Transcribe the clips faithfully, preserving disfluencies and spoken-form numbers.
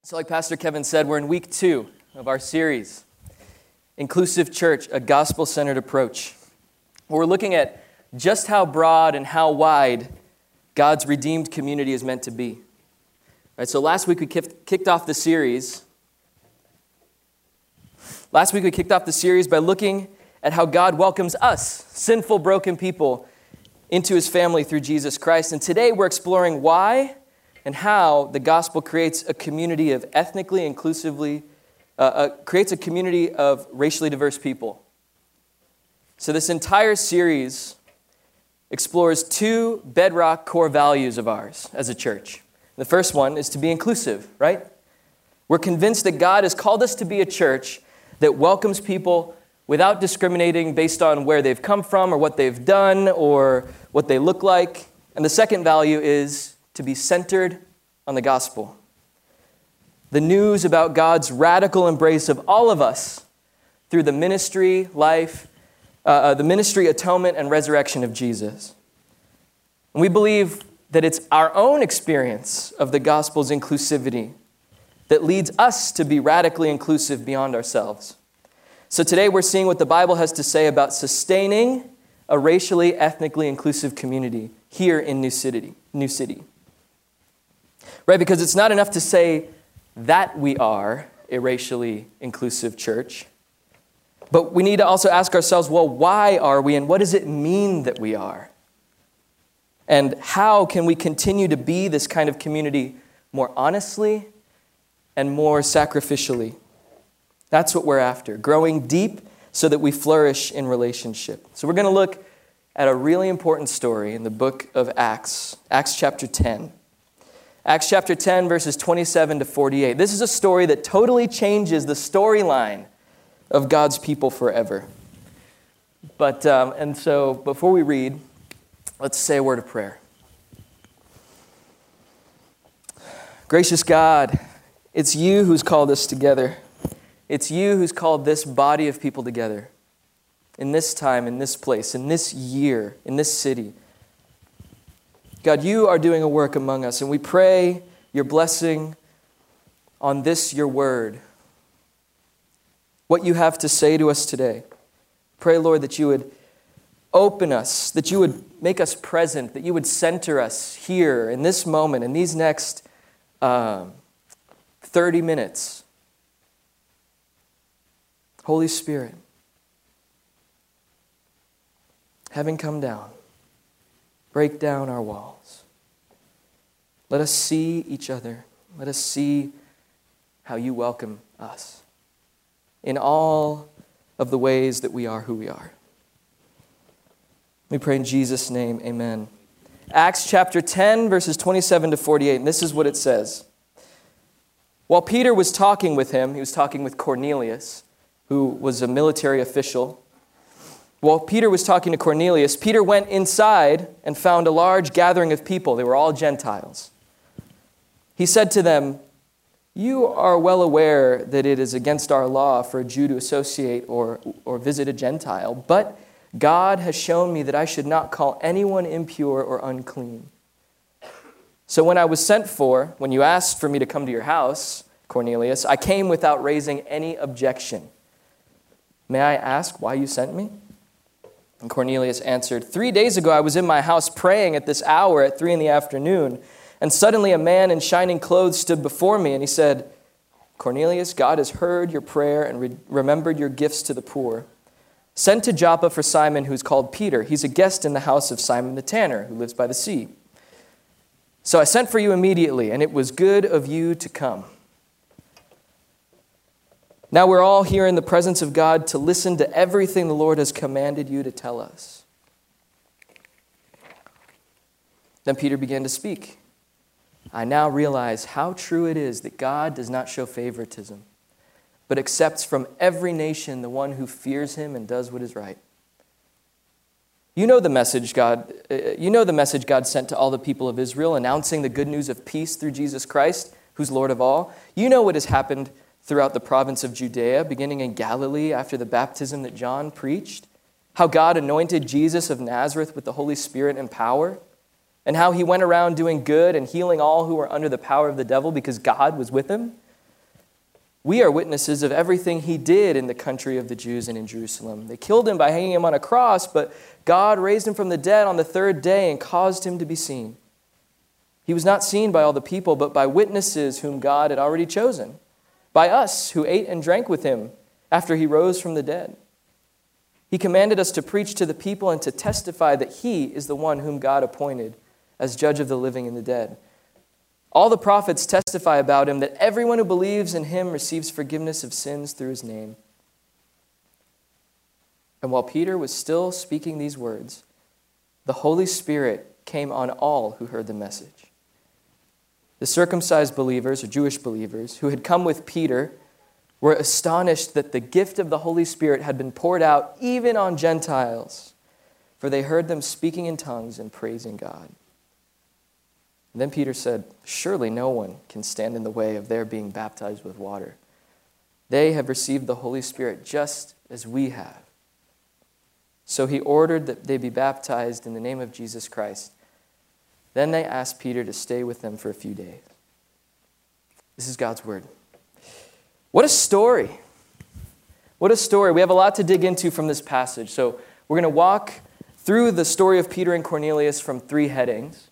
So like Pastor Kevin said, we're in week two of our series, Inclusive Church, a Gospel-Centered Approach. We're looking at just how broad and how wide God's redeemed community is meant to be. All right, so last week we kicked off the series. Last week we kicked off the series by looking at how God welcomes us, sinful, broken people, into his family through Jesus Christ. And today we're exploring why and how the gospel creates a community of ethnically, inclusively, uh, uh, creates a community of racially diverse people. So this entire series explores two bedrock core values of ours as a church. The first one is to be inclusive, right? We're convinced that God has called us to be a church that welcomes people without discriminating based on where they've come from or what they've done or what they look like. And the second value is to be centered on the gospel. The news about God's radical embrace of all of us through the ministry, life, uh, uh, the ministry, atonement, and resurrection of Jesus. And we believe that it's our own experience of the gospel's inclusivity that leads us to be radically inclusive beyond ourselves. So today we're seeing what the Bible has to say about sustaining a racially, ethnically inclusive community here in New City. New City. Right, because it's not enough to say that we are a racially inclusive church, but we need to also ask ourselves, well, why are we, and what does it mean that we are? And how can we continue to be this kind of community more honestly and more sacrificially? That's what we're after, growing deep so that we flourish in relationship. So we're going to look at a really important story in the book of Acts, Acts chapter ten. Acts chapter ten, verses twenty-seven to forty-eight. This is a story that totally changes the storyline of God's people forever. But, um, and so before we read, let's say a word of prayer. Gracious God, it's you who's called us together. It's you who's called this body of people together in this time, in this place, in this year, in this city. God, you are doing a work among us, and we pray your blessing on this, your word, what you have to say to us today. Pray, Lord, that you would open us, that you would make us present, that you would center us here in this moment, in these next um, thirty minutes. Holy Spirit, having come down, break down our walls. Let us see each other. Let us see how you welcome us in all of the ways that we are who we are. We pray in Jesus' name, amen. Acts chapter ten, verses twenty-seven to forty-eight, and this is what it says. While Peter was talking with him, he was talking with Cornelius, who was a military official. While Peter was talking to Cornelius, Peter went inside and found a large gathering of people. They were all Gentiles. He said to them, "You are well aware that it is against our law for a Jew to associate or, or visit a Gentile, but God has shown me that I should not call anyone impure or unclean. So when I was sent for, when you asked for me to come to your house, Cornelius, I came without raising any objection. May I ask why you sent me?" And Cornelius answered, "Three days ago I was in my house praying at this hour at three in the afternoon, and suddenly a man in shining clothes stood before me, and he said, 'Cornelius, God has heard your prayer and re- remembered your gifts to the poor. Send to Joppa for Simon, who's called Peter. He's a guest in the house of Simon the tanner, who lives by the sea.' So I sent for you immediately, and it was good of you to come." Now we're all here in the presence of God to listen to everything the Lord has commanded you to tell us. Then Peter began to speak. "I now realize how true it is that God does not show favoritism, but accepts from every nation the one who fears him and does what is right. You know the message God, you know the message God sent to all the people of Israel, announcing the good news of peace through Jesus Christ, who's Lord of all. You know what has happened throughout the province of Judea, beginning in Galilee after the baptism that John preached, how God anointed Jesus of Nazareth with the Holy Spirit and power, and how he went around doing good and healing all who were under the power of the devil because God was with him. We are witnesses of everything he did in the country of the Jews and in Jerusalem. They killed him by hanging him on a cross, but God raised him from the dead on the third day and caused him to be seen. He was not seen by all the people, but by witnesses whom God had already chosen, by us who ate and drank with him after he rose from the dead. He commanded us to preach to the people and to testify that he is the one whom God appointed as judge of the living and the dead. All the prophets testify about him that everyone who believes in him receives forgiveness of sins through his name. And while Peter was still speaking these words, the Holy Spirit came on all who heard the message. The circumcised believers, or Jewish believers, who had come with Peter were astonished that the gift of the Holy Spirit had been poured out even on Gentiles, for they heard them speaking in tongues and praising God. And then Peter said, "Surely no one can stand in the way of their being baptized with water. They have received the Holy Spirit just as we have." So he ordered that they be baptized in the name of Jesus Christ. Then they asked Peter to stay with them for a few days. This is God's word. What a story. What a story. We have a lot to dig into from this passage. So we're going to walk through the story of Peter and Cornelius from three headings.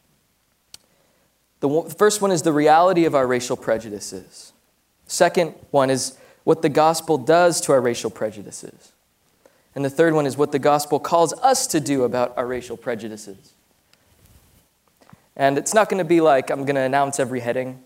The first one is the reality of our racial prejudices. Second one is what the gospel does to our racial prejudices. And the third one is what the gospel calls us to do about our racial prejudices. And it's not going to be like I'm going to announce every heading.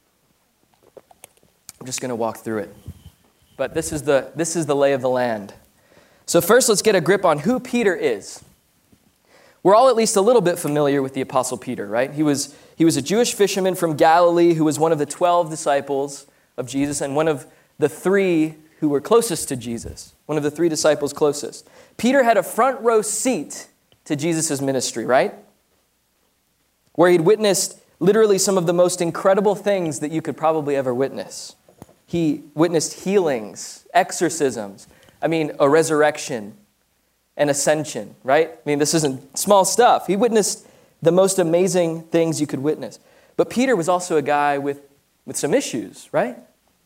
I'm just going to walk through it. But this is the this is the lay of the land. So first, let's get a grip on who Peter is. We're all at least a little bit familiar with the Apostle Peter, right? He was, he was a Jewish fisherman from Galilee who was one of the twelve disciples of Jesus and one of the three who were closest to Jesus, one of the three disciples closest. Peter had a front row seat to Jesus' ministry, right? Where he'd witnessed literally some of the most incredible things that you could probably ever witness. He witnessed healings, exorcisms, I mean, a resurrection, and ascension, right? I mean, this isn't small stuff. He witnessed the most amazing things you could witness. But Peter was also a guy with, with some issues, right?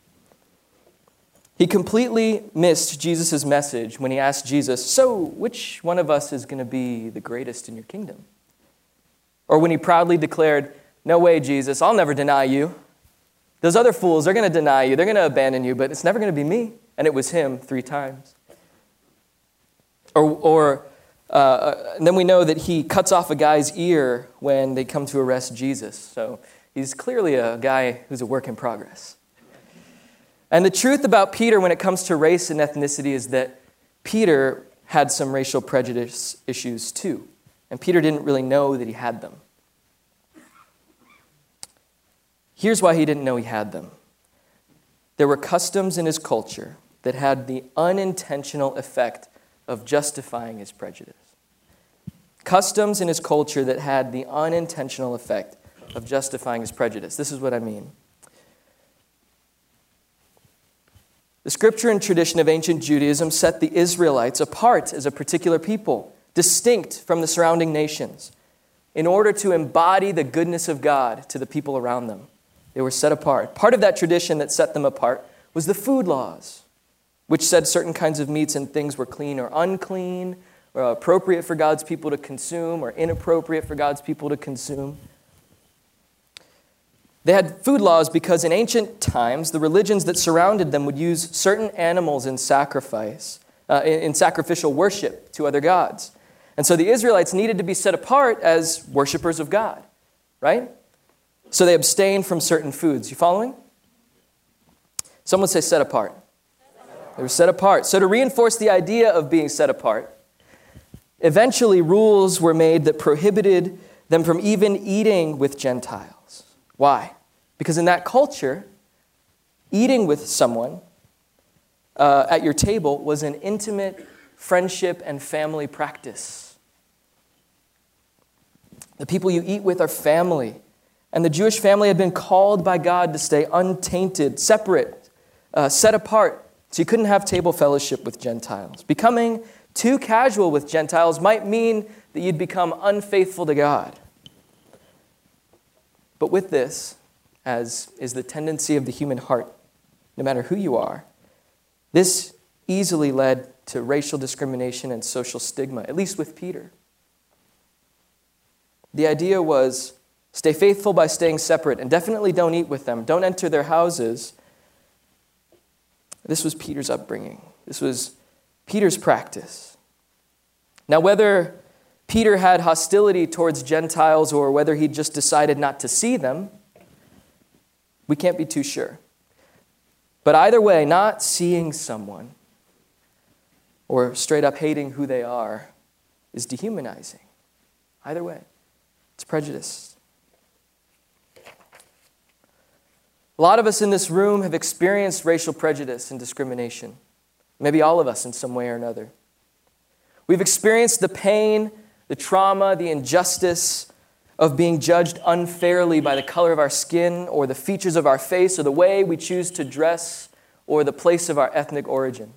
He completely missed Jesus' message when he asked Jesus, "So, which one of us is going to be the greatest in your kingdom?" Or when he proudly declared, "No way, Jesus, I'll never deny you. Those other fools, they're going to deny you. They're going to abandon you, but it's never going to be me." And it was him three times. Or, or uh, and then we know that he cuts off a guy's ear when they come to arrest Jesus. So he's clearly a guy who's a work in progress. And the truth about Peter when it comes to race and ethnicity is that Peter had some racial prejudice issues too. And Peter didn't really know that he had them. Here's why he didn't know he had them. There were customs in his culture that had the unintentional effect of justifying his prejudice. Customs in his culture that had the unintentional effect of justifying his prejudice. This is what I mean. The scripture and tradition of ancient Judaism set the Israelites apart as a particular people, distinct from the surrounding nations, in order to embody the goodness of God to the people around them. They were set apart. Part of that tradition that set them apart was the food laws, which said certain kinds of meats and things were clean or unclean, or appropriate for God's people to consume, or inappropriate for God's people to consume. They had food laws because in ancient times, the religions that surrounded them would use certain animals in sacrifice, uh, in, in sacrificial worship to other gods. And so the Israelites needed to be set apart as worshipers of God, right? So they abstained from certain foods. You following? Someone say set apart. They were set apart. So to reinforce the idea of being set apart, eventually rules were made that prohibited them from even eating with Gentiles. Why? Because in that culture, eating with someone uh, at your table was an intimate friendship and family practice. The people you eat with are family. And the Jewish family had been called by God to stay untainted, separate, uh, set apart. So you couldn't have table fellowship with Gentiles. Becoming too casual with Gentiles might mean that you'd become unfaithful to God. But with this, as is the tendency of the human heart, no matter who you are. This easily led to racial discrimination and social stigma, at least with Peter. The idea was, stay faithful by staying separate, and definitely don't eat with them. Don't enter their houses. This was Peter's upbringing. This was Peter's practice. Now, whether Peter had hostility towards Gentiles or whether he just decided not to see them, we can't be too sure. But either way, not seeing someone or straight up hating who they are is dehumanizing. Either way, it's prejudice. A lot of us in this room have experienced racial prejudice and discrimination. Maybe all of us in some way or another. We've experienced the pain, the trauma, the injustice of being judged unfairly by the color of our skin or the features of our face or the way we choose to dress or the place of our ethnic origin.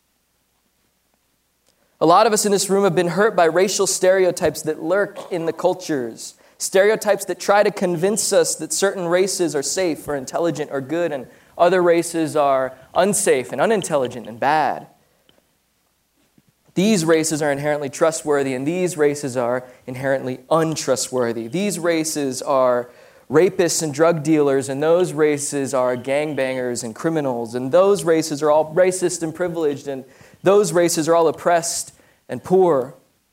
A lot of us in this room have been hurt by racial stereotypes that lurk in the cultures. Stereotypes that try to convince us that certain races are safe or intelligent or good and other races are unsafe and unintelligent and bad. These races are inherently trustworthy and these races are inherently untrustworthy. These races are rapists and drug dealers and those races are gangbangers and criminals and those races are all racist and privileged and those races are all oppressed and poor.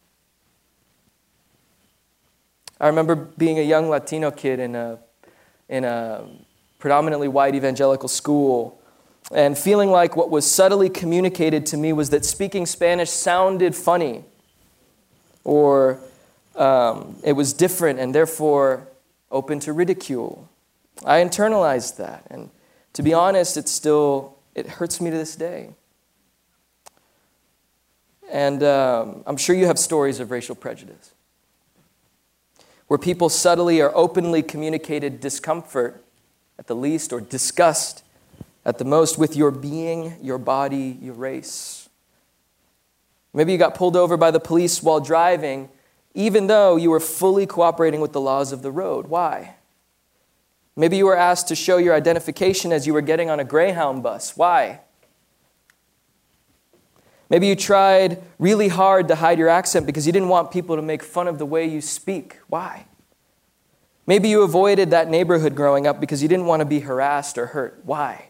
I remember being a young Latino kid in a, in a predominantly white evangelical school and feeling like what was subtly communicated to me was that speaking Spanish sounded funny or um, it was different and therefore open to ridicule. I internalized that, and to be honest, it still, it hurts me to this day. And um, I'm sure you have stories of racial prejudice where people subtly or openly communicated discomfort at the least or disgust at the most with your being, your body, your race. Maybe you got pulled over by the police while driving, even though you were fully cooperating with the laws of the road. Why? Maybe you were asked to show your identification as you were getting on a Greyhound bus. Why? Maybe you tried really hard to hide your accent because you didn't want people to make fun of the way you speak. Why? Maybe you avoided that neighborhood growing up because you didn't want to be harassed or hurt. Why?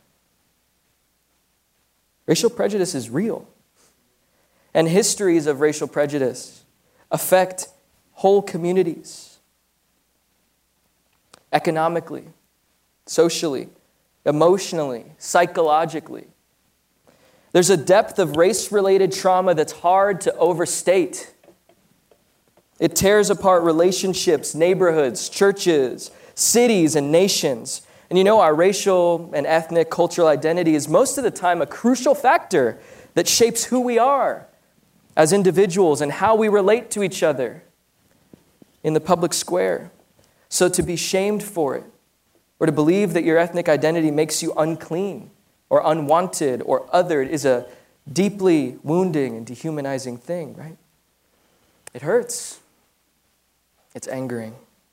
Racial prejudice is real. And histories of racial prejudice affect whole communities. Economically, socially, emotionally, psychologically. There's a depth of race-related trauma that's hard to overstate. It tears apart relationships, neighborhoods, churches, cities, and nations. And you know, our racial and ethnic cultural identity is most of the time a crucial factor that shapes who we are as individuals and how we relate to each other in the public square. So to be shamed for it, or to believe that your ethnic identity makes you unclean, or unwanted, or othered is a deeply wounding and dehumanizing thing, right? It hurts. It's angering.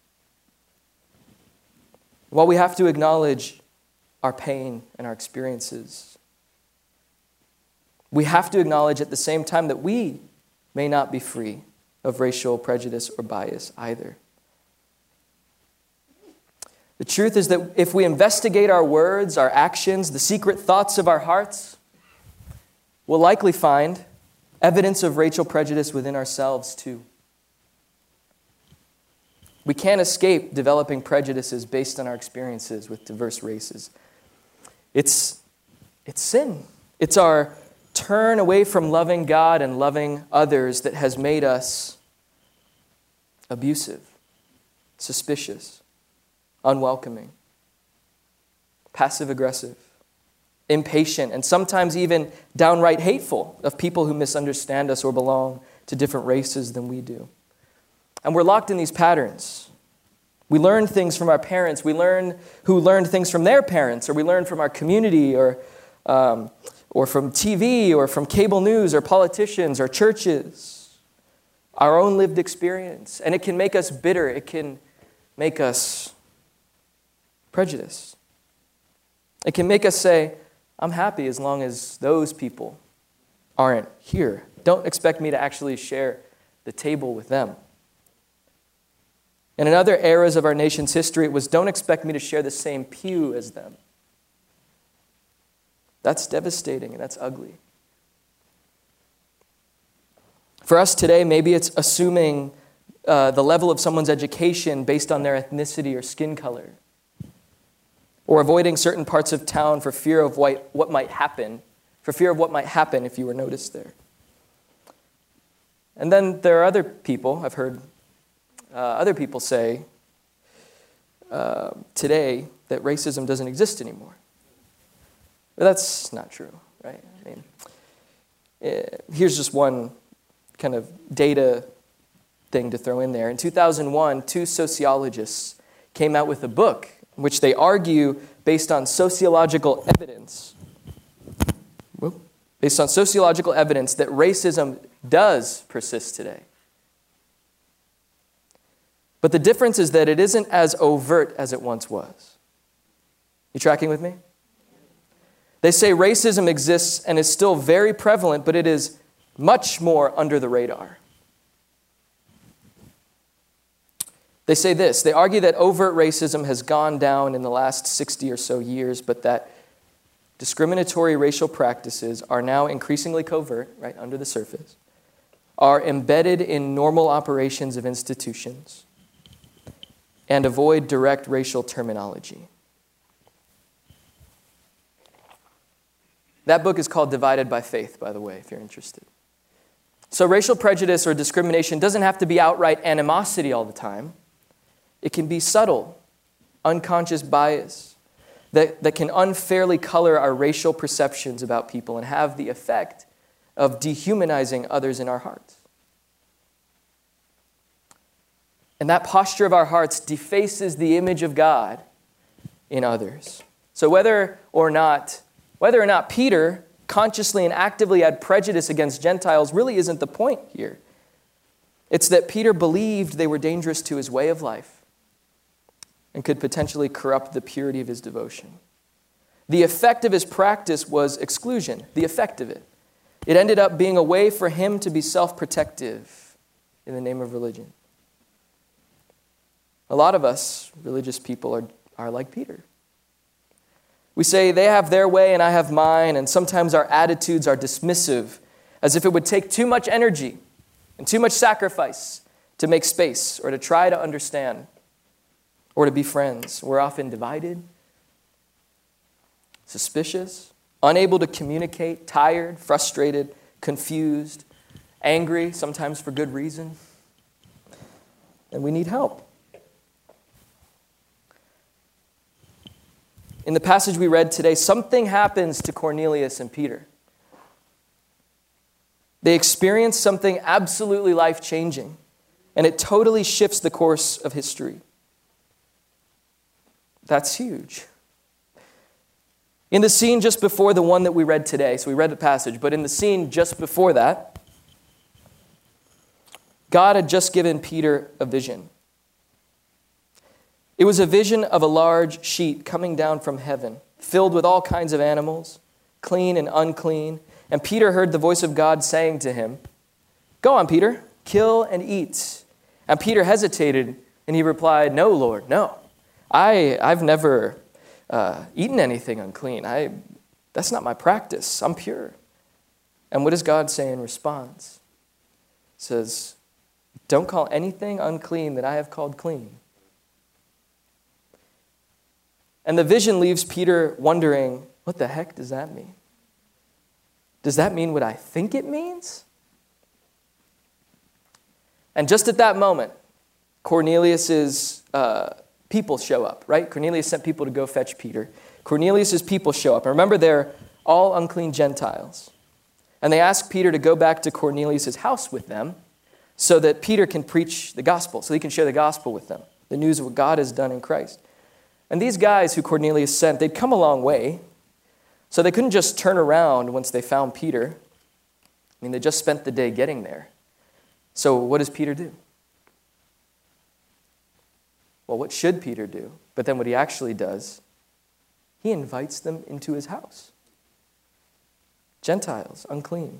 While we have to acknowledge our pain and our experiences, we have to acknowledge at the same time that we may not be free of racial prejudice or bias either. The truth is that if we investigate our words, our actions, the secret thoughts of our hearts, we'll likely find evidence of racial prejudice within ourselves too. We can't escape developing prejudices based on our experiences with diverse races. It's, it's sin. It's our turn away from loving God and loving others that has made us abusive, suspicious, unwelcoming, passive-aggressive, impatient, and sometimes even downright hateful of people who misunderstand us or belong to different races than we do. And we're locked in these patterns. We learn things from our parents. We learn who learned things from their parents, or we learn from our community, or, um, or from T V, or from cable news, or politicians, or churches. Our own lived experience. And it can make us bitter. It can make us prejudiced. It can make us say, I'm happy as long as those people aren't here. Don't expect me to actually share the table with them. And in other eras of our nation's history, it was, don't expect me to share the same pew as them. That's devastating and that's ugly. For us today, maybe it's assuming uh, the level of someone's education based on their ethnicity or skin color, or avoiding certain parts of town for fear of what, what might happen, for fear of what might happen if you were noticed there. And then there are other people, I've heard uh, other people say uh, today that racism doesn't exist anymore. But that's not true, right? I mean, uh, here's just one kind of data thing to throw in there. In two thousand one, two sociologists came out with a book in which they argue based on sociological evidence, whoop, based on sociological evidence that racism does persist today. But the difference is that it isn't as overt as it once was. You tracking with me? They say racism exists and is still very prevalent, but it is much more under the radar. They say this, they argue that overt racism has gone down in the last sixty or so years, but that discriminatory racial practices are now increasingly covert, right, under the surface, are embedded in normal operations of institutions, and avoid direct racial terminology. That book is called Divided by Faith, by the way, if you're interested. So racial prejudice or discrimination doesn't have to be outright animosity all the time. It can be subtle, unconscious bias that, that can unfairly color our racial perceptions about people and have the effect of dehumanizing others in our hearts. And that posture of our hearts defaces the image of God in others. So whether or not, whether or not Peter consciously and actively had prejudice against Gentiles really isn't the point here. It's that Peter believed they were dangerous to his way of life and could potentially corrupt the purity of his devotion. The effect of his practice was exclusion, the effect of it. It ended up being a way for him to be self-protective in the name of religion. A lot of us, religious people, are, are like Peter. We say they have their way and I have mine, and sometimes our attitudes are dismissive, as if it would take too much energy and too much sacrifice to make space or to try to understand or to be friends. We're often divided, suspicious, unable to communicate, tired, frustrated, confused, angry, sometimes for good reason. And we need help. In the passage we read today, something happens to Cornelius and Peter. They experience something absolutely life-changing, and it totally shifts the course of history. That's huge. In the scene just before the one that we read today, so we read the passage, but in the scene just before that, God had just given Peter a vision. It was a vision of a large sheet coming down from heaven, filled with all kinds of animals, clean and unclean. And Peter heard the voice of God saying to him, "Go on, Peter, kill and eat." And Peter hesitated, and he replied, "No, Lord, no. I, I've never uh, eaten anything unclean. I, that's not my practice. I'm pure." And what does God say in response? He says, "Don't call anything unclean that I have called clean." And the vision leaves Peter wondering, what the heck does that mean? Does that mean what I think it means? And just at that moment, Cornelius's uh, people show up, right? Cornelius sent people to go fetch Peter. Cornelius's people show up. And remember, they're all unclean Gentiles. And they ask Peter to go back to Cornelius's house with them so that Peter can preach the gospel, so he can share the gospel with them, the news of what God has done in Christ. And these guys who Cornelius sent, they'd come a long way, so they couldn't just turn around once they found Peter. I mean, they just spent the day getting there. So what does Peter do? Well, what should Peter do? But then what he actually does, he invites them into his house. Gentiles, unclean.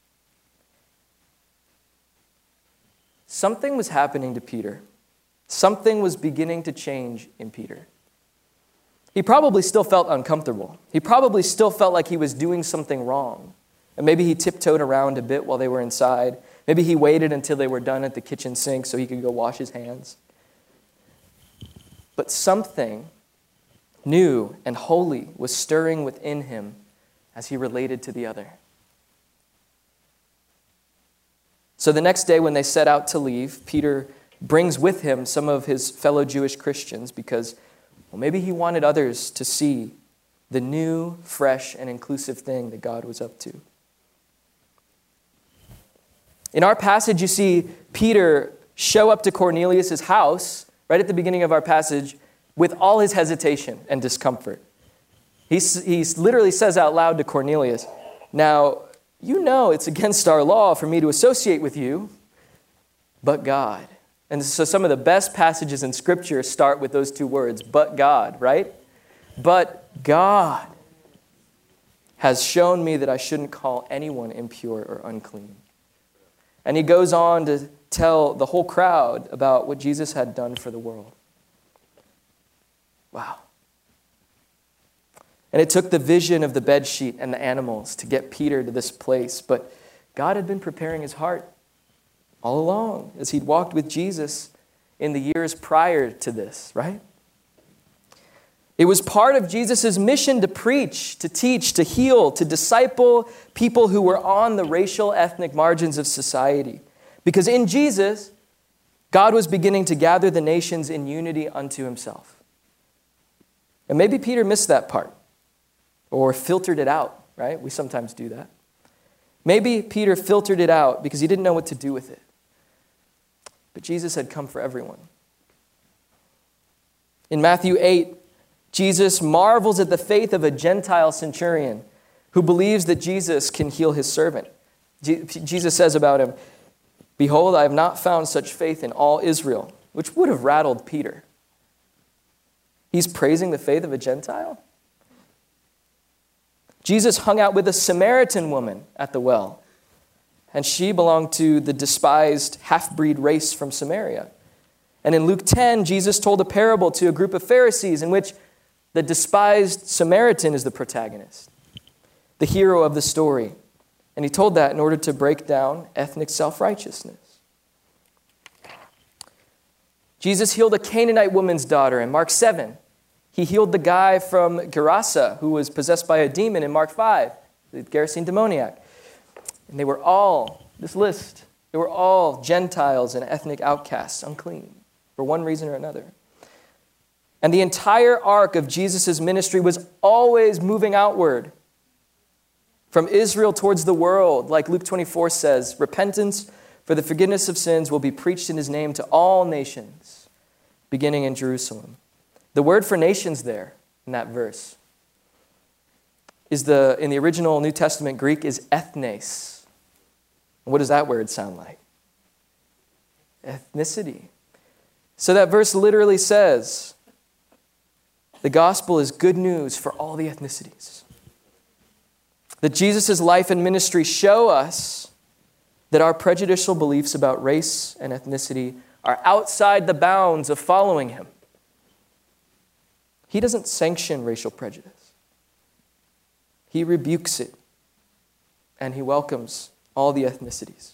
Something was happening to Peter. Something was beginning to change in Peter. He probably still felt uncomfortable. He probably still felt like he was doing something wrong. And maybe he tiptoed around a bit while they were inside. Maybe he waited until they were done at the kitchen sink so he could go wash his hands. But something new and holy was stirring within him as he related to the other. So the next day when they set out to leave, Peter brings with him some of his fellow Jewish Christians because, well, maybe he wanted others to see the new, fresh, and inclusive thing that God was up to. In our passage, you see Peter show up to Cornelius' house right at the beginning of our passage with all his hesitation and discomfort. He, he literally says out loud to Cornelius, "Now, you know it's against our law for me to associate with you, but God." And so some of the best passages in Scripture start with those two words, but God, right? But God has shown me that I shouldn't call anyone impure or unclean. And he goes on to tell the whole crowd about what Jesus had done for the world. Wow. And it took the vision of the bedsheet and the animals to get Peter to this place, but God had been preparing his heart all along as he'd walked with Jesus in the years prior to this, right? It was part of Jesus' mission to preach, to teach, to heal, to disciple people who were on the racial, ethnic margins of society. Because in Jesus, God was beginning to gather the nations in unity unto himself. And maybe Peter missed that part or filtered it out, right? We sometimes do that. Maybe Peter filtered it out because he didn't know what to do with it. But Jesus had come for everyone. In Matthew eight, Jesus marvels at the faith of a Gentile centurion who believes that Jesus can heal his servant. Jesus says about him, "Behold, I have not found such faith in all Israel," which would have rattled Peter. He's praising the faith of a Gentile? Jesus hung out with a Samaritan woman at the well, and she belonged to the despised half-breed race from Samaria. And in Luke ten, Jesus told a parable to a group of Pharisees in which the despised Samaritan is the protagonist, the hero of the story. And he told that in order to break down ethnic self-righteousness. Jesus healed a Canaanite woman's daughter in Mark seven. He healed the guy from Gerasa who was possessed by a demon in Mark five, the Gerasene demoniac. And they were all, this list, they were all Gentiles and ethnic outcasts, unclean, for one reason or another. And the entire arc of Jesus' ministry was always moving outward from Israel towards the world. Like Luke twenty-four says, repentance for the forgiveness of sins will be preached in his name to all nations, beginning in Jerusalem. The word for nations there in that verse is the, in the original New Testament Greek, is ethnes. What does that word sound like? Ethnicity. So that verse literally says, the gospel is good news for all the ethnicities. That Jesus' life and ministry show us that our prejudicial beliefs about race and ethnicity are outside the bounds of following him. He doesn't sanction racial prejudice. He rebukes it, and he welcomes all the ethnicities.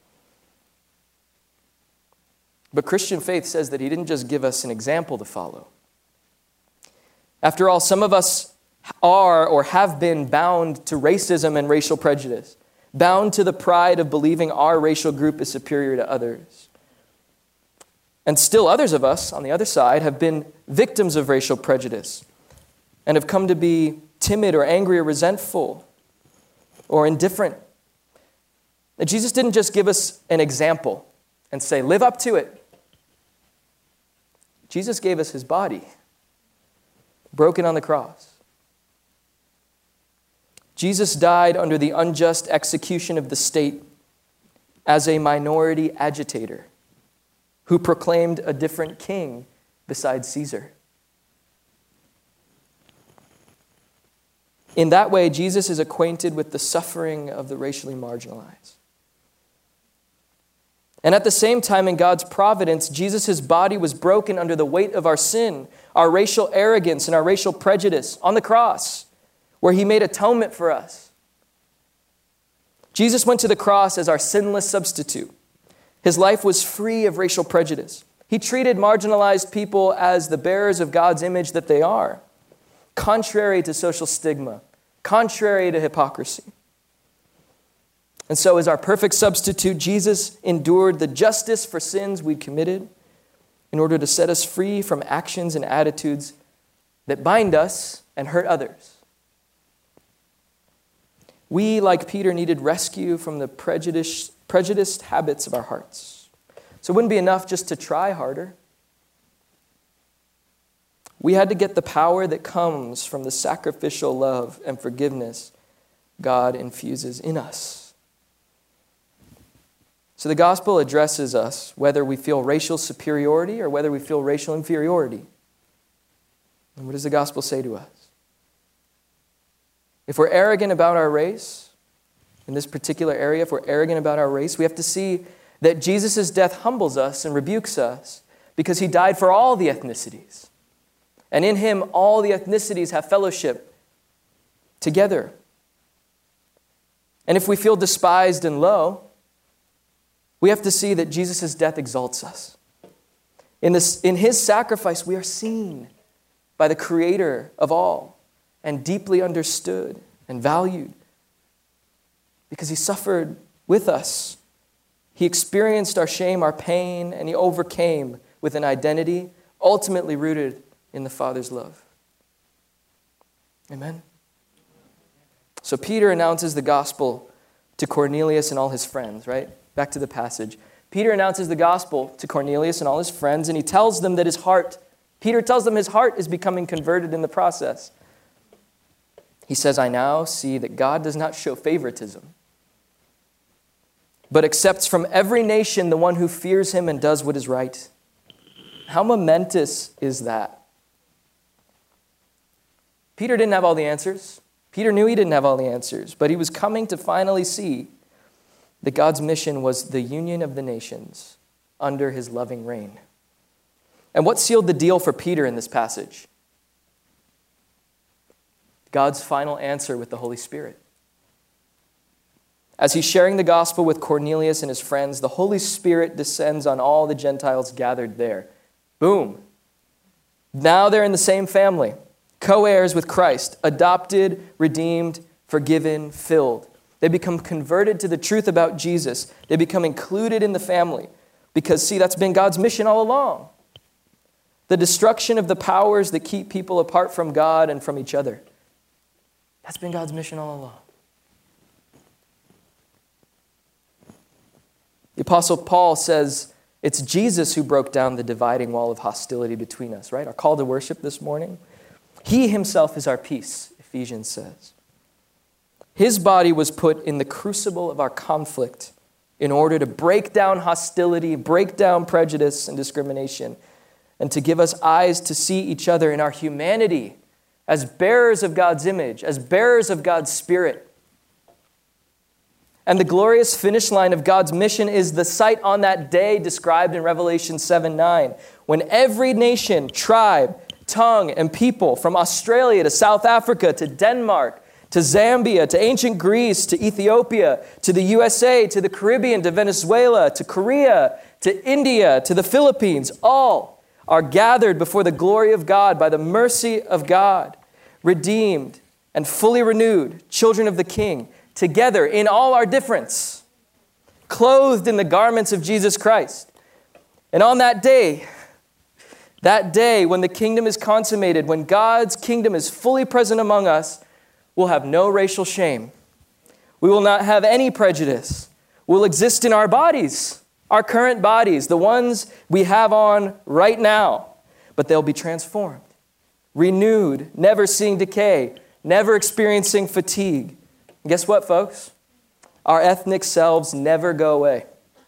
But Christian faith says that he didn't just give us an example to follow. After all, some of us are or have been bound to racism and racial prejudice, bound to the pride of believing our racial group is superior to others. And still others of us, on the other side, have been victims of racial prejudice and have come to be timid or angry or resentful or indifferent. And Jesus didn't just give us an example and say, live up to it. Jesus gave us his body, broken on the cross. Jesus died under the unjust execution of the state as a minority agitator who proclaimed a different king besides Caesar. In that way, Jesus is acquainted with the suffering of the racially marginalized. And at the same time, in God's providence, Jesus' body was broken under the weight of our sin, our racial arrogance, and our racial prejudice on the cross, where he made atonement for us. Jesus went to the cross as our sinless substitute. His life was free of racial prejudice. He treated marginalized people as the bearers of God's image that they are, contrary to social stigma, contrary to hypocrisy. And so as our perfect substitute, Jesus endured the justice for sins we'd committed in order to set us free from actions and attitudes that bind us and hurt others. We, like Peter, needed rescue from the prejudice, prejudiced habits of our hearts. So it wouldn't be enough just to try harder. We had to get the power that comes from the sacrificial love and forgiveness God infuses in us. So the gospel addresses us whether we feel racial superiority or whether we feel racial inferiority. And what does the gospel say to us? If we're arrogant about our race, in this particular area, if we're arrogant about our race, we have to see that Jesus' death humbles us and rebukes us because he died for all the ethnicities. And in him, all the ethnicities have fellowship together. And if we feel despised and low, we have to see that Jesus' death exalts us. In, this, in his sacrifice, we are seen by the Creator of all and deeply understood and valued because he suffered with us. He experienced our shame, our pain, and he overcame with an identity ultimately rooted in the Father's love. Amen? So Peter announces the gospel to Cornelius and all his friends, right? Back to the passage. Peter announces the gospel to Cornelius and all his friends, and he tells them that his heart, Peter tells them his heart is becoming converted in the process. He says, I now see that God does not show favoritism, but accepts from every nation the one who fears him and does what is right. How momentous is that? Peter didn't have all the answers. Peter knew he didn't have all the answers, but he was coming to finally see that God's mission was the union of the nations under his loving reign. And what sealed the deal for Peter in this passage? God's final answer with the Holy Spirit. As he's sharing the gospel with Cornelius and his friends, the Holy Spirit descends on all the Gentiles gathered there. Boom. Now they're in the same family, co-heirs with Christ, adopted, redeemed, forgiven, filled. They become converted to the truth about Jesus. They become included in the family because, see, that's been God's mission all along. The destruction of the powers that keep people apart from God and from each other. That's been God's mission all along. The Apostle Paul says it's Jesus who broke down the dividing wall of hostility between us, right? Our call to worship this morning. He himself is our peace, Ephesians says. His body was put in the crucible of our conflict in order to break down hostility, break down prejudice and discrimination, and to give us eyes to see each other in our humanity as bearers of God's image, as bearers of God's Spirit. And the glorious finish line of God's mission is the sight on that day described in Revelation seven nine, when every nation, tribe, tongue, and people from Australia to South Africa to Denmark, to Zambia, to ancient Greece, to Ethiopia, to the U S A, to the Caribbean, to Venezuela, to Korea, to India, to the Philippines, all are gathered before the glory of God by the mercy of God, redeemed and fully renewed, children of the King, together in all our difference, clothed in the garments of Jesus Christ. And on that day, that day when the kingdom is consummated, when God's kingdom is fully present among us, we'll have no racial shame. We will not have any prejudice. We'll exist in our bodies, our current bodies, the ones we have on right now, but they'll be transformed, renewed, never seeing decay, never experiencing fatigue. And guess what, folks? Our ethnic selves never go away.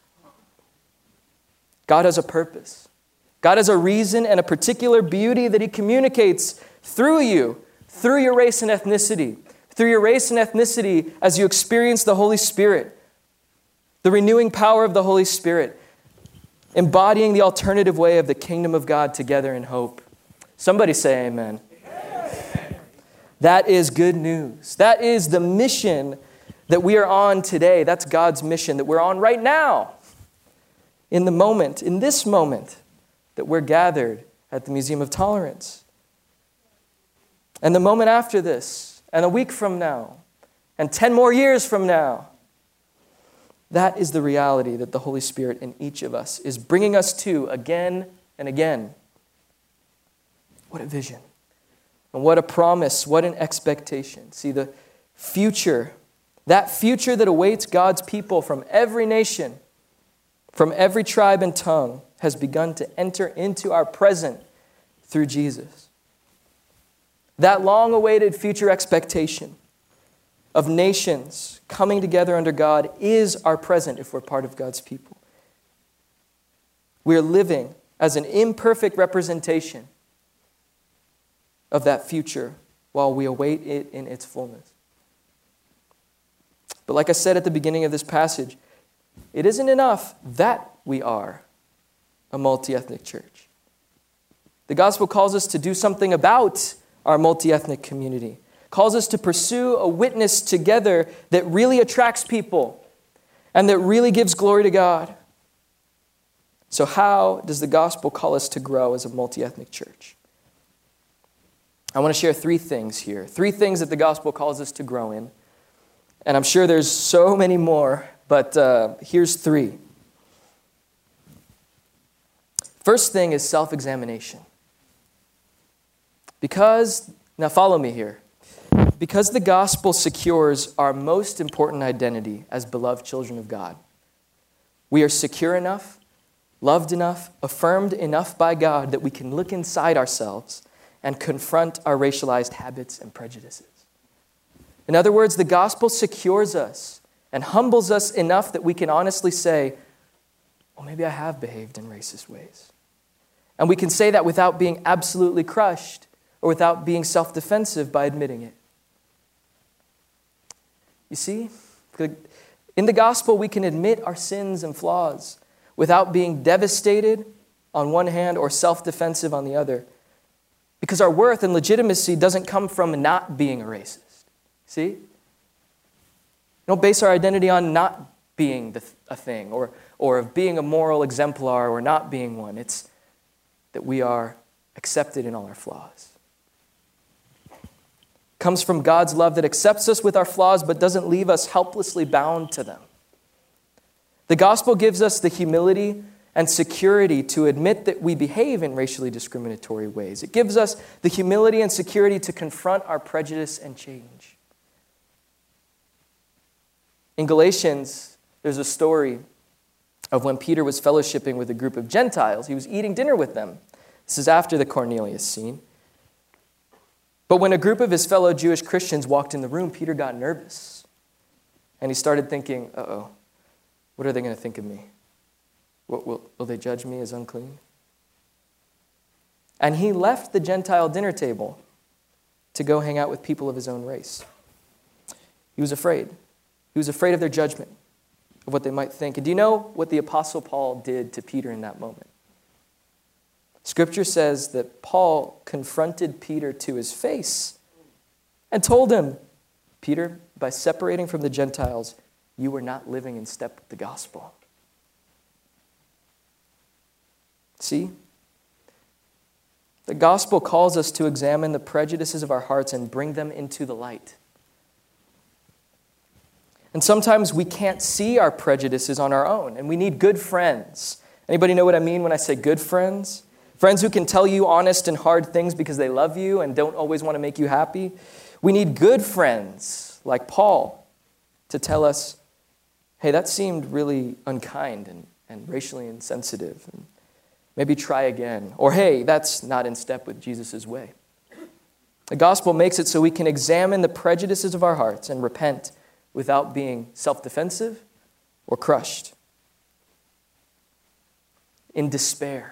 God has a purpose. God has a reason and a particular beauty that he communicates through you, through your race and ethnicity, through your race and ethnicity as you experience the Holy Spirit, the renewing power of the Holy Spirit, embodying the alternative way of the kingdom of God together in hope. Somebody say amen. Amen. That is good news. That is the mission that we are on today. That's God's mission that we're on right now. In the moment, in this moment that we're gathered at the Museum of Tolerance. And the moment after this, and a week from now, and ten more years from now. That is the reality that the Holy Spirit in each of us is bringing us to again and again. What a vision. And what a promise. What an expectation. See, the future, that future that awaits God's people from every nation, from every tribe and tongue, has begun to enter into our present through Jesus. That long-awaited future expectation of nations coming together under God is our present if we're part of God's people. We are living as an imperfect representation of that future while we await it in its fullness. But like I said at the beginning of this passage, it isn't enough that we are a multi-ethnic church. The gospel calls us to do something about our multi-ethnic community. Calls us to pursue a witness together that really attracts people and that really gives glory to God. So how does the gospel call us to grow as a multi-ethnic church? I want to share three things here. Three things that the gospel calls us to grow in. And I'm sure there's so many more, but uh, here's three. First thing is self-examination. Because, now follow me here. Because the gospel secures our most important identity as beloved children of God. We are secure enough, loved enough, affirmed enough by God that we can look inside ourselves and confront our racialized habits and prejudices. In other words, the gospel secures us and humbles us enough that we can honestly say, well, maybe I have behaved in racist ways. And we can say that without being absolutely crushed or without being self-defensive by admitting it. You see, in the gospel, we can admit our sins and flaws without being devastated on one hand or self-defensive on the other. Because our worth and legitimacy doesn't come from not being a racist. See? We don't base our identity on not being the, a thing or, or of being a moral exemplar or not being one. It's that we are accepted in all our flaws. Comes from God's love that accepts us with our flaws but doesn't leave us helplessly bound to them. The gospel gives us the humility and security to admit that we behave in racially discriminatory ways. It gives us the humility and security to confront our prejudice and change. In Galatians, there's a story of when Peter was fellowshipping with a group of Gentiles. He was eating dinner with them. This is after the Cornelius scene. But when a group of his fellow Jewish Christians walked in the room, Peter got nervous. And he started thinking, uh-oh, what are they going to think of me? What, will, will they judge me as unclean? And he left the Gentile dinner table to go hang out with people of his own race. He was afraid. He was afraid of their judgment, of what they might think. And do you know what the Apostle Paul did to Peter in that moment? Scripture says that Paul confronted Peter to his face and told him, Peter, by separating from the Gentiles, you were not living in step with the gospel. See? The gospel calls us to examine the prejudices of our hearts and bring them into the light. And sometimes we can't see our prejudices on our own, and we need good friends. Anybody know what I mean when I say good friends? Friends who can tell you honest and hard things because they love you and don't always want to make you happy. We need good friends like Paul to tell us, hey, that seemed really unkind and, and racially insensitive. And maybe try again. Or, hey, that's not in step with Jesus' way. The gospel makes it so we can examine the prejudices of our hearts and repent without being self-defensive or crushed in despair.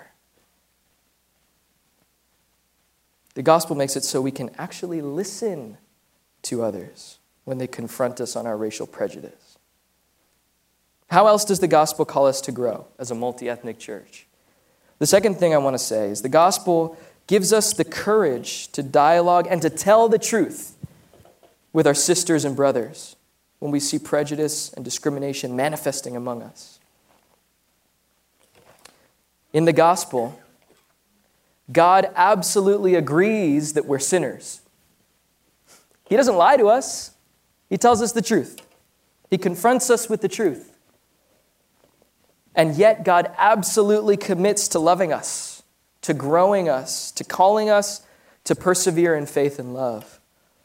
The gospel makes it so we can actually listen to others when they confront us on our racial prejudice? How else does the gospel call us to grow as a multi-ethnic church? The second thing I want to say is the gospel gives us the courage to dialogue and to tell the truth with our sisters and brothers when we see prejudice and discrimination manifesting among us. In the gospel, God absolutely agrees that we're sinners. He doesn't lie to us. He tells us the truth. He confronts us with the truth. And yet God absolutely commits to loving us, to growing us, to calling us to persevere in faith and love.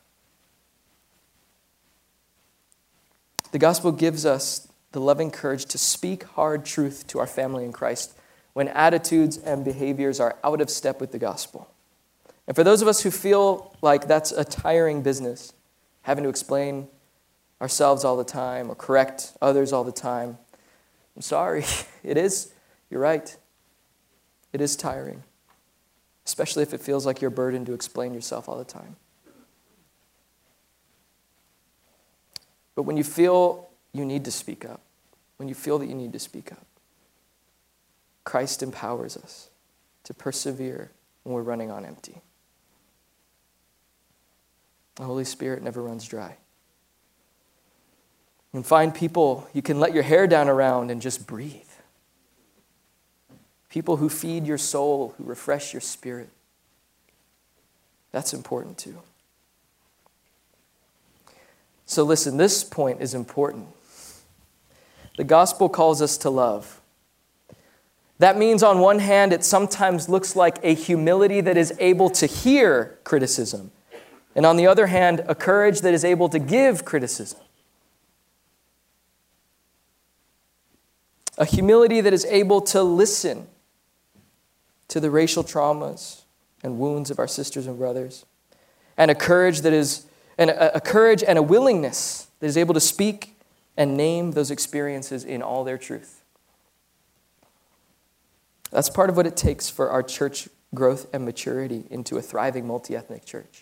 The gospel gives us the loving courage to speak hard truth to our family in Christ when attitudes and behaviors are out of step with the gospel. And for those of us who feel like that's a tiring business, having to explain ourselves all the time or correct others all the time, I'm sorry. It is. You're right. It is tiring, especially if it feels like you're burdened to explain yourself all the time. But when you feel you need to speak up, when you feel that you need to speak up, Christ empowers us to persevere when we're running on empty. The Holy Spirit never runs dry. You can find people you can let your hair down around and just breathe. People who feed your soul, who refresh your spirit. That's important too. So listen, this point is important. The gospel calls us to love. That means on one hand, it sometimes looks like a humility that is able to hear criticism. And on the other hand, a courage that is able to give criticism. A humility that is able to listen to the racial traumas and wounds of our sisters and brothers. And a courage that is And a, a courage and a willingness that is able to speak and name those experiences in all their truth. That's part of what it takes for our church growth and maturity into a thriving multi-ethnic church.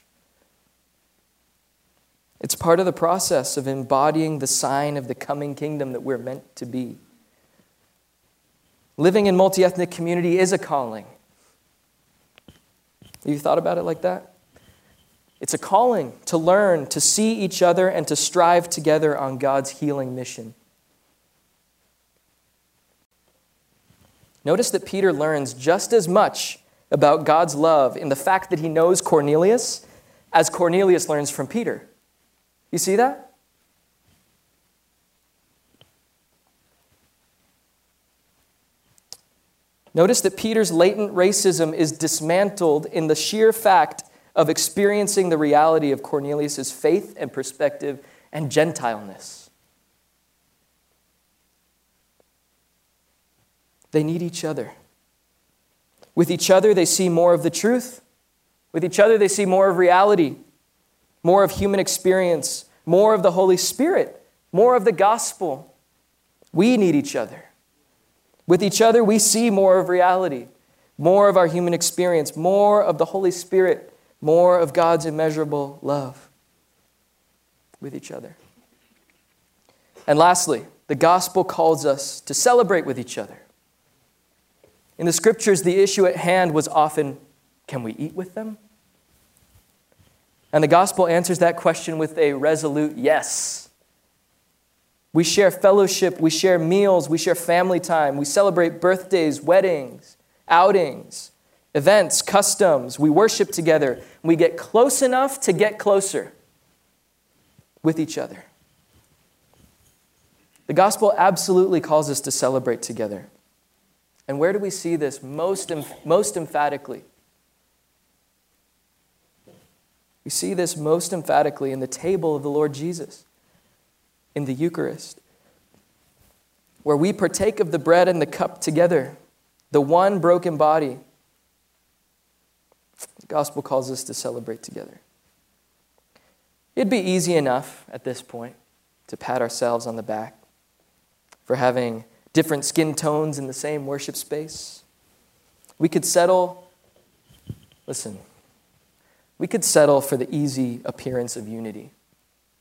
It's part of the process of embodying the sign of the coming kingdom that we're meant to be. Living in multi-ethnic community is a calling. Have you thought about it like that? It's a calling to learn, to see each other, and to strive together on God's healing mission. Notice that Peter learns just as much about God's love in the fact that he knows Cornelius as Cornelius learns from Peter. You see that? Notice that Peter's latent racism is dismantled in the sheer fact of experiencing the reality of Cornelius' faith and perspective and Gentileness. They need each other. With each other, they see more of the truth. With each other, they see more of reality, more of human experience, more of the Holy Spirit, more of the gospel. We need each other. With each other, we see more of reality, more of our human experience, more of the Holy Spirit, more of God's immeasurable love with each other. And lastly, the gospel calls us to celebrate with each other. In the scriptures, the issue at hand was often, can we eat with them? And the gospel answers that question with a resolute yes. We share fellowship, we share meals, we share family time, we celebrate birthdays, weddings, outings, events, customs. We worship together. We get close enough to get closer with each other. The gospel absolutely calls us to celebrate together. And where do we see this most, most emphatically? We see this most emphatically in the table of the Lord Jesus, in the Eucharist, where we partake of the bread and the cup together, the one broken body. The gospel calls us to celebrate together. It'd be easy enough at this point to pat ourselves on the back for having different skin tones in the same worship space. We could settle, listen, we could settle for the easy appearance of unity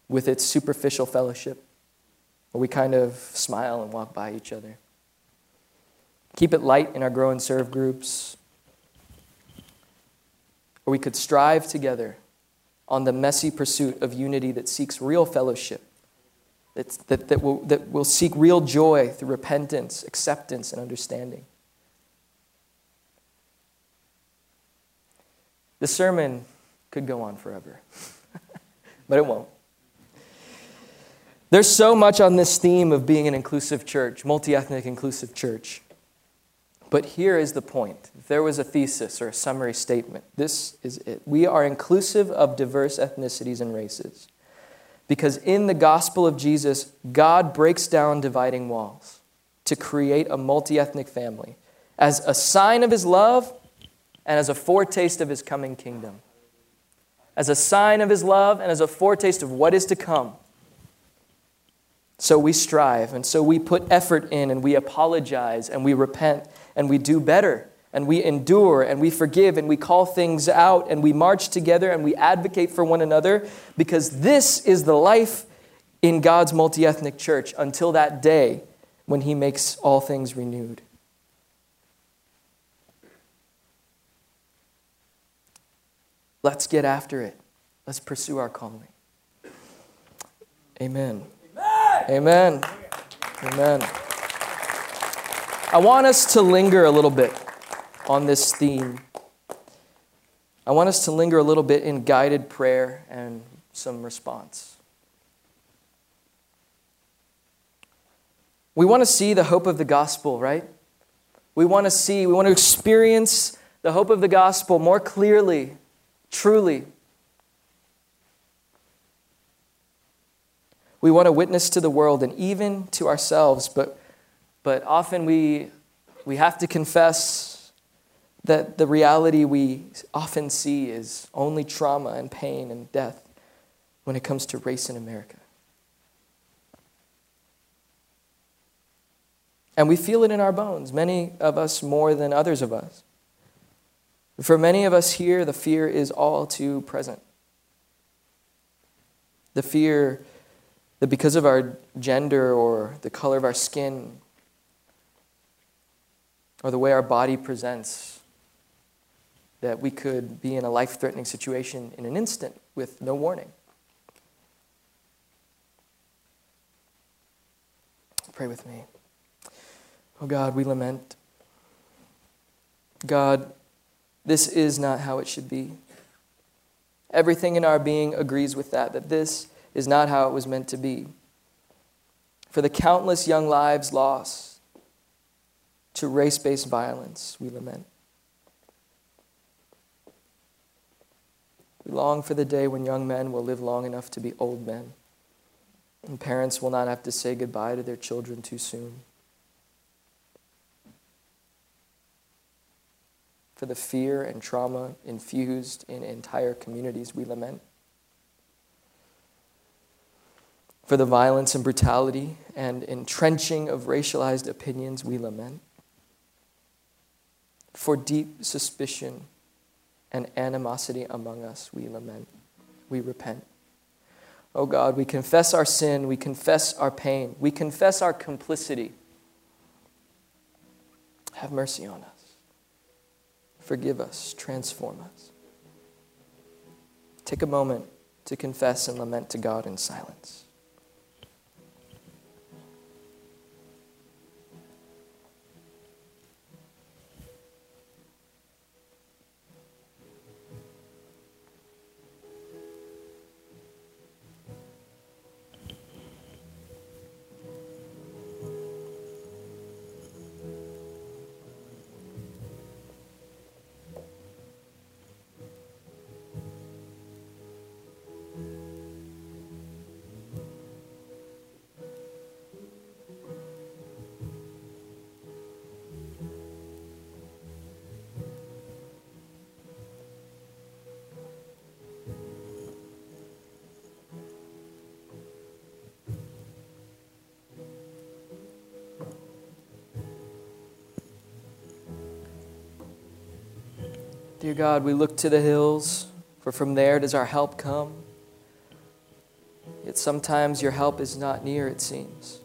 with its superficial fellowship, where we kind of smile and walk by each other. Keep it light in our grow and serve groups, or we could strive together on the messy pursuit of unity that seeks real fellowship, that, that, that, will, that will seek real joy through repentance, acceptance, and understanding. The sermon could go on forever, but it won't. There's so much on this theme of being an inclusive church, multi-ethnic inclusive church. But here is the point. If there was a thesis or a summary statement, this is it. We are inclusive of diverse ethnicities and races because in the gospel of Jesus, God breaks down dividing walls to create a multi-ethnic family as a sign of his love and as a foretaste of his coming kingdom. As a sign of his love and as a foretaste of what is to come. So we strive, and so we put effort in, and we apologize, and we repent, and we do better, and we endure, and we forgive, and we call things out, and we march together, and we advocate for one another, because this is the life in God's multi-ethnic church until that day when he makes all things renewed. Let's get after it. Let's pursue our calling. Amen. Amen. Amen. I want us to linger a little bit on this theme. I want us to linger a little bit in guided prayer and some response. We want to see the hope of the gospel, right? We want to see, we want to experience the hope of the gospel more clearly, truly. We want to witness to the world and even to ourselves, but, but often we, we have to confess that the reality we often see is only trauma and pain and death when it comes to race in America. And we feel it in our bones, many of us more than others of us. For many of us here, the fear is all too present. The fear that because of our gender or the color of our skin or the way our body presents, that we could be in a life-threatening situation in an instant with no warning. Pray with me. Oh God, we lament. God, this is not how it should be. Everything in our being agrees with that, that this is not how it was meant to be. For the countless young lives lost to race-based violence, we lament. We long for the day when young men will live long enough to be old men, and parents will not have to say goodbye to their children too soon. For the fear and trauma infused in entire communities, we lament. For the violence and brutality and entrenching of racialized opinions, we lament. For deep suspicion and animosity among us, we lament. We repent. Oh God, we confess our sin, we confess our pain, we confess our complicity. Have mercy on us. Forgive us, transform us. Take a moment to confess and lament to God in silence. Dear God, we look to the hills, for from there does our help come. that sometimes your help is not near, it seems.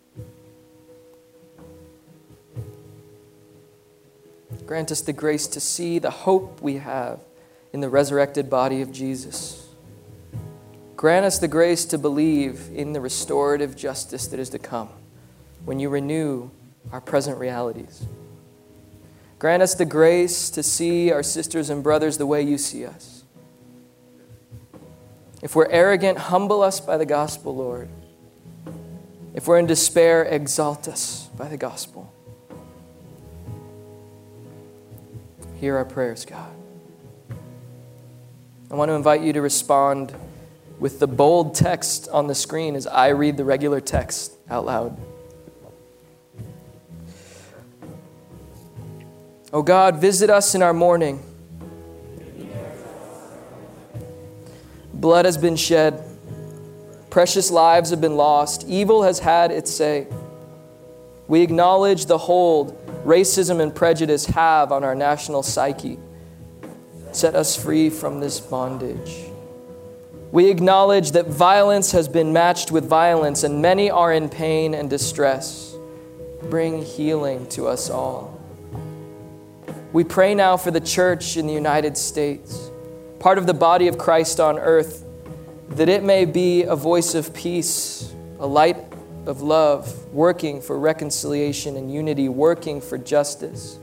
Grant us the grace to see the hope we have in the resurrected body of Jesus. Grant us the grace to believe in the restorative justice that is to come when you renew our present realities. Grant us the grace to see our sisters and brothers the way you see us. If we're arrogant, humble us by the gospel, Lord. If we're in despair, exalt us by the gospel. Hear our prayers, God. I want to invite you to respond with the bold text on the screen as I read the regular text out loud. O God, visit us in our mourning. Blood has been shed. Precious lives have been lost. Evil has had its say. We acknowledge the hold racism and prejudice have on our national psyche. Set us free from this bondage. We acknowledge that violence has been matched with violence, and many are in pain and distress. Bring healing to us all. We pray now for the church in the United States, part of the body of Christ on earth, that it may be a voice of peace, a light of love, working for reconciliation and unity, working for justice.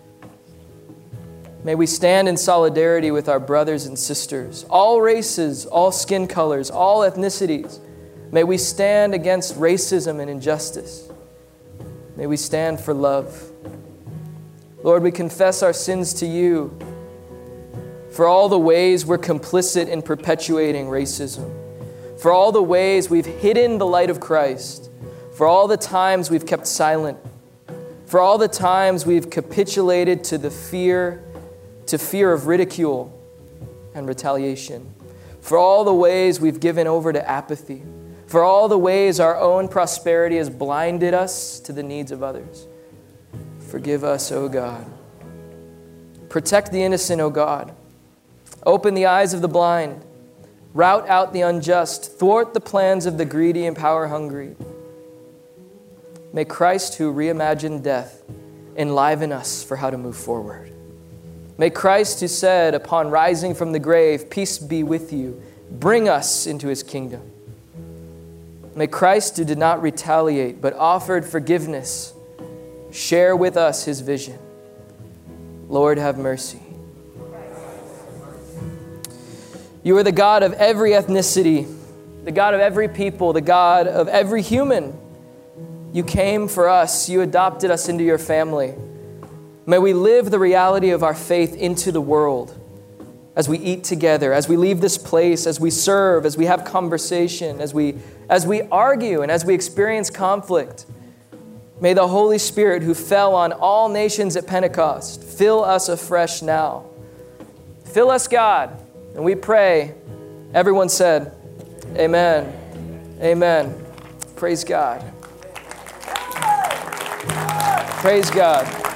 May we stand in solidarity with our brothers and sisters, all races, all skin colors, all ethnicities. May we stand against racism and injustice. May we stand for love. Lord, we confess our sins to you for all the ways we're complicit in perpetuating racism, for all the ways we've hidden the light of Christ, for all the times we've kept silent, for all the times we've capitulated to the fear to fear of ridicule and retaliation, for all the ways we've given over to apathy, for all the ways our own prosperity has blinded us to the needs of others. Forgive us, O God. Protect the innocent, O God. Open the eyes of the blind. Rout out the unjust. Thwart the plans of the greedy and power-hungry. May Christ, who reimagined death, enliven us for how to move forward. May Christ, who said, upon rising from the grave, peace be with you, bring us into his kingdom. May Christ, who did not retaliate, but offered forgiveness, share with us his vision. Lord, have mercy. You are the God of every ethnicity, the God of every people, the God of every human. You came for us. You adopted us into your family. May we live the reality of our faith into the world as we eat together, as we leave this place, as we serve, as we have conversation, as we, as we argue, and as we experience conflict. May the Holy Spirit, who fell on all nations at Pentecost, fill us afresh now. Fill us, God, and we pray. Everyone said, amen. Amen. Praise God. Praise God.